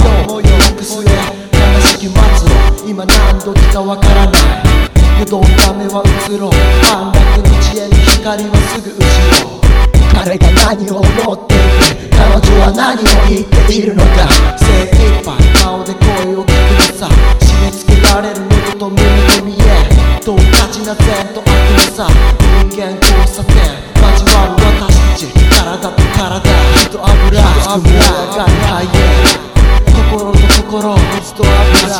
行く末悲しき末路、今何度来かわからない。よどんだ目は移ろう、安楽の知恵の光はすぐ後ろ。彼が何を思っていて、彼女は何を言っているのか。精一杯顔で声を聞くのさ。締め付けられる喉と耳と見え、どうかちな善と悪のさ。人間交差点交わる私たち、体と体、火と油が肺炎、心と心、水と油、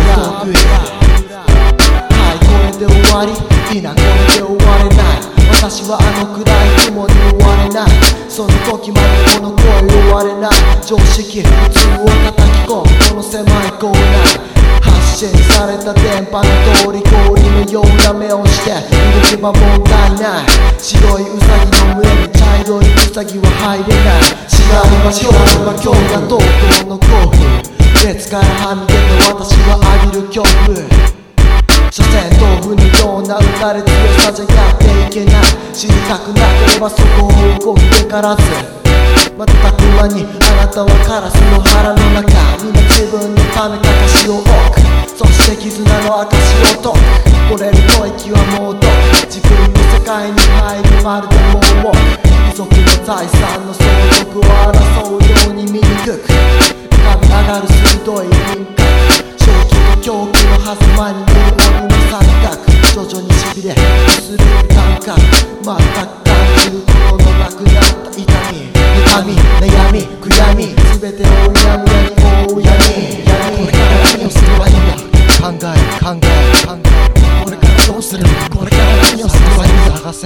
はい、これで終わり、いいな、これで終われない。私はあの暗い雲に追われない。その時までこの声を割れない。常識、普通を叩き込むこの狭いコーナー。発信された電波の通り、氷のような目をして動けば問題ない。白いウサギの群れに茶色いウサギは入れない。違いは今日がとうとうの興奮。別からはみ出た私は浴びる恐怖。所詮豆腐のような打たれ強さじゃやっていけない。知りたくなければそこを動くべからず。瞬く間にあなたはカラスの腹の中、皆自分のためかかしを置く。そして絆の証を解く。折れる吐息はもうどく。自分の世界に入るまるで盲目。遺族の財産の相続を争うように醜く浮かび上がる鋭い輪郭。正気と狂気の狭間にいる鬼の三角。徐々に痺れ薄れる感覚。全く感じることのなくなった痛み、悩み、悔やみ、全てをうやむやに覆う闇。これから何をすればいいんだ。考える。これからどうする。これから何をすればいいんだ。探せ。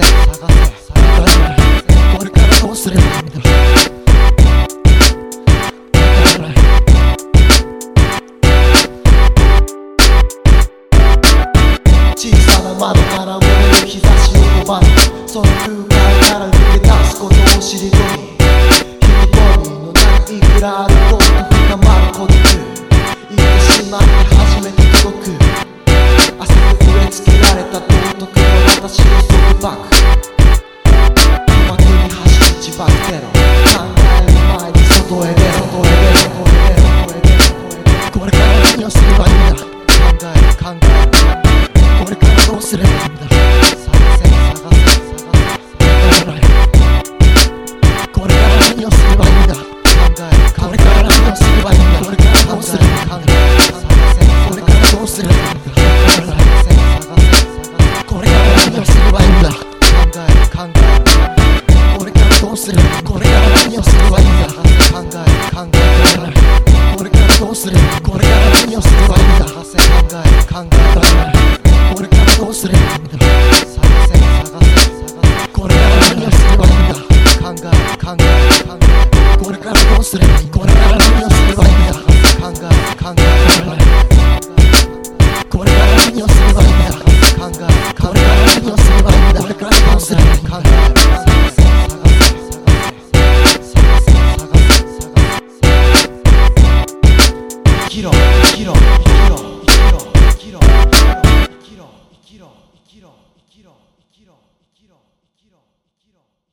これからどうすればいいんだ。小さな窓から漏れる日差しを拒む。その空間から抜け出すことを知り込み、人のないいくらあること深まる孤独。言ってしまって初めて届く。汗で植え付けられた道徳の私の束縛。鼓膜に走る自爆テロ。考える前に外へ出ろ。これから何をすればいいんだ。考える。これからどうすればいいんだ。これから何をすればいいんだ。これから何をすればいいんだ。これからどうすればいいんだ。これからどうすればいいんだ。これから何をすればいいんだ。これからどうすればいいんだ。これから何をすればいいんだ。これからどうすればいいんだ。これから何をすればいいんだ。これからどうすればいいんだ。これから何をすればいいんだ。これからどうすればいい。これから何をすればいいんだ。これから何をすればいいんだ。これから何をすればいいんだ。これからどうすればいいんだ。生きろ生きろ生きろ生きろ生きろ生きろ生きろ生きろ生きろ生きろ。